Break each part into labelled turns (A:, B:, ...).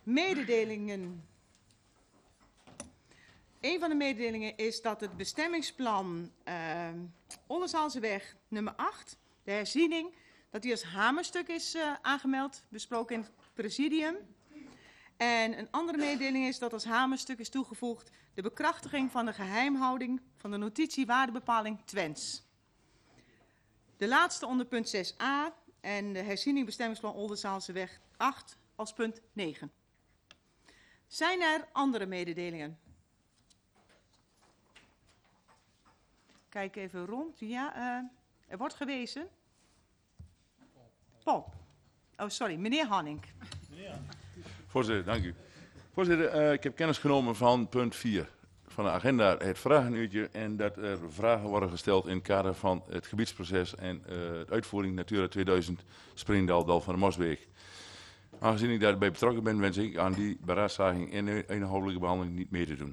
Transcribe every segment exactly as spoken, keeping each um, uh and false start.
A: Mededelingen. Een van de mededelingen is dat het bestemmingsplan uh, Oldenzaalseweg nummer acht, de herziening, dat die als hamerstuk is uh, aangemeld, besproken in het presidium. En een andere mededeling is dat als hamerstuk is toegevoegd de bekrachtiging van de geheimhouding van de notitie waardebepaling Twents. De laatste onder punt zes a en de herziening bestemmingsplan Oldenzaalseweg acht als punt negen. Zijn er andere mededelingen? Kijk even rond. Ja, uh, er wordt gewezen. Paul. Oh, sorry, meneer Hanning.
B: Voorzitter, dank u. Voorzitter, uh, ik heb kennis genomen van punt vier van de agenda, het vragenuurtje. En dat er vragen worden gesteld in het kader van het gebiedsproces en uh, de uitvoering Natura tweeduizend Springdal, Dal van de Mosbeek. Aangezien ik daarbij betrokken ben, wens ik aan die beraadslaging en de inhoudelijke behandeling niet mee te doen.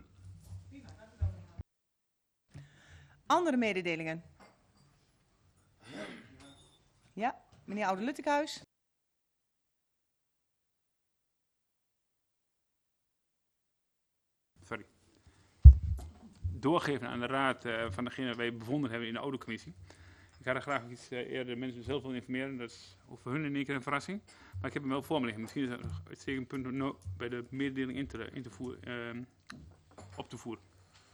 A: Andere mededelingen? Ja, meneer Oude-Luttekhuis.
C: Sorry. Doorgeven aan de raad uh, van degene waar wij bevonden hebben in de auditcommissie. Ik had er graag iets uh, eerder de mensen zelf willen informeren. Dat is voor hun in één keer een verrassing. Maar ik heb hem wel voor me liggen. Misschien is dat nog uitstekend punt om no bij de mededeling in te, in te voeren, uh, op te voeren.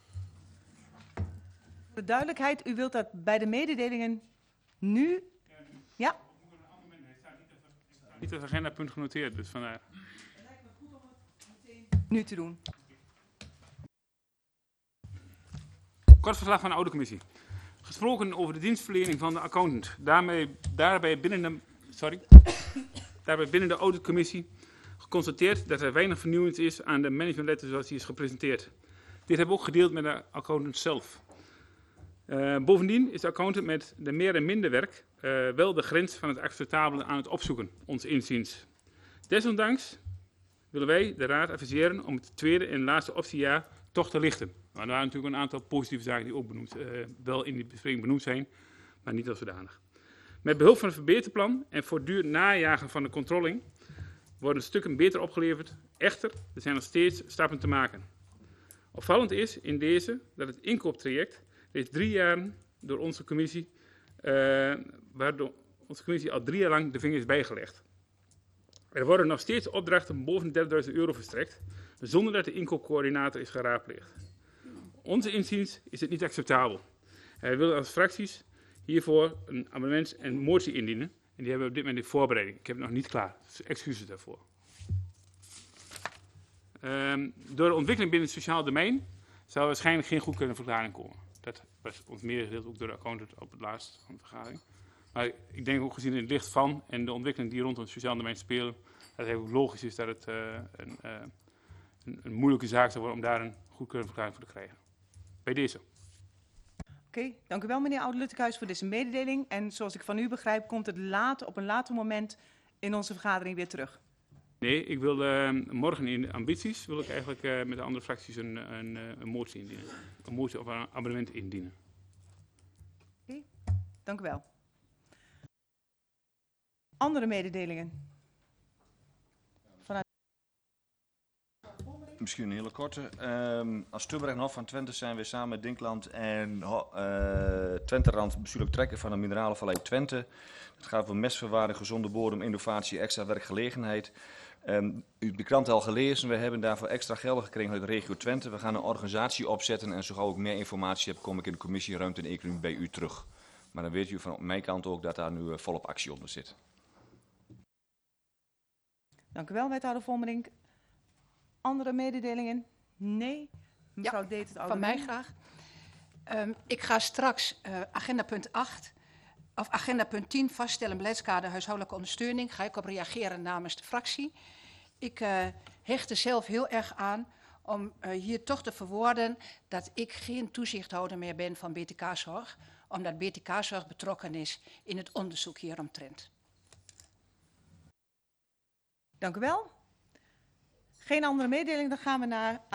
A: Voor duidelijkheid, u wilt dat bij de mededelingen nu? Ja?
C: Niet als agendapunt genoteerd, dus vandaar.
A: Het lijkt me goed om het meteen nu te doen.
C: Kort verslag van de auditcommissie. Gesproken over de dienstverlening van de accountant. Daarmee, daarbij, binnen de, sorry, daarbij binnen de auditcommissie geconstateerd dat er weinig vernieuwend is aan de managementletter zoals die is gepresenteerd. Dit hebben we ook gedeeld met de accountant zelf. Uh, bovendien is de accountant met de meer en minder werk uh, wel de grens van het acceptabele aan het opzoeken, ons inziens. Desondanks willen wij de raad adviseren om het tweede en laatste optiejaar toch te lichten. Maar er waren natuurlijk een aantal positieve zaken die ook benoemd, uh, wel in die bespreking benoemd zijn, maar niet als zodanig. Met behulp van het verbeterplan en voortdurend najagen van de controlling worden stukken beter opgeleverd. Echter, er zijn nog steeds stappen te maken. Opvallend is in deze dat het inkooptraject reeds drie jaar door onze commissie, uh, waardoor onze commissie al drie jaar lang de vinger is bijgelegd. Er worden nog steeds opdrachten boven de dertigduizend euro verstrekt, zonder dat de inkoopcoördinator is geraadpleegd. Onze inziens is het niet acceptabel. Wij willen als fracties hiervoor een amendement en motie indienen. En die hebben we op dit moment in voorbereiding. Ik heb het nog niet klaar, dus excuses daarvoor. Um, door de ontwikkeling binnen het sociaal domein zal er waarschijnlijk geen goedkeurende verklaring komen. Dat was ons medegedeeld ook door de accountant op het laatst van de vergadering. Maar ik denk ook gezien in het licht van en de ontwikkeling die rondom het sociaal domein spelen, dat het ook logisch is dat het uh, een, uh, een, een moeilijke zaak zou worden om daar een goedkeurende verklaring voor te krijgen. Bij deze.
A: Oké, okay, dank u wel meneer Oude-Luttekhuis voor deze mededeling. En zoals ik van u begrijp, komt het later, op een later moment in onze vergadering weer terug.
C: Nee, ik wil uh, morgen in de ambities wil ik eigenlijk uh, met de andere fracties een, een, een motie indienen. Een motie of een abonnement indienen.
A: Oké, okay, dank u wel. Andere mededelingen? Vanuit...
D: Misschien een hele korte. Um, als Stubberg en Hof van Twente zijn we samen met Dinkland en uh, Twenterand bestuurlijk trekker van de Mineralenvallei Twente. Het gaat om mestverwaring, gezonde bodem, innovatie, extra werkgelegenheid. Um, u hebt de krant al gelezen, we hebben daarvoor extra gelden gekregen uit de regio Twente. We gaan een organisatie opzetten en zo gauw ik meer informatie heb, kom ik in de commissie Ruimte en Economie bij u terug. Maar dan weet u van mijn kant ook dat daar nu uh, volop actie onder zit.
A: Dank u wel, wethouder Vonmelink. Andere mededelingen? Nee? Mevrouw
E: ja,
A: Deet het oude
E: van mij graag. Um, ik ga straks uh, agenda punt acht, of agenda punt tien, vaststellen beleidskader huishoudelijke ondersteuning. Ga ik op reageren namens de fractie. Ik uh, hecht er zelf heel erg aan om uh, hier toch te verwoorden dat ik geen toezichthouder meer ben van B T K-zorg, omdat B T K-zorg betrokken is in het onderzoek hieromtrent.
A: Dank u wel. Geen andere mededeling, dan gaan we naar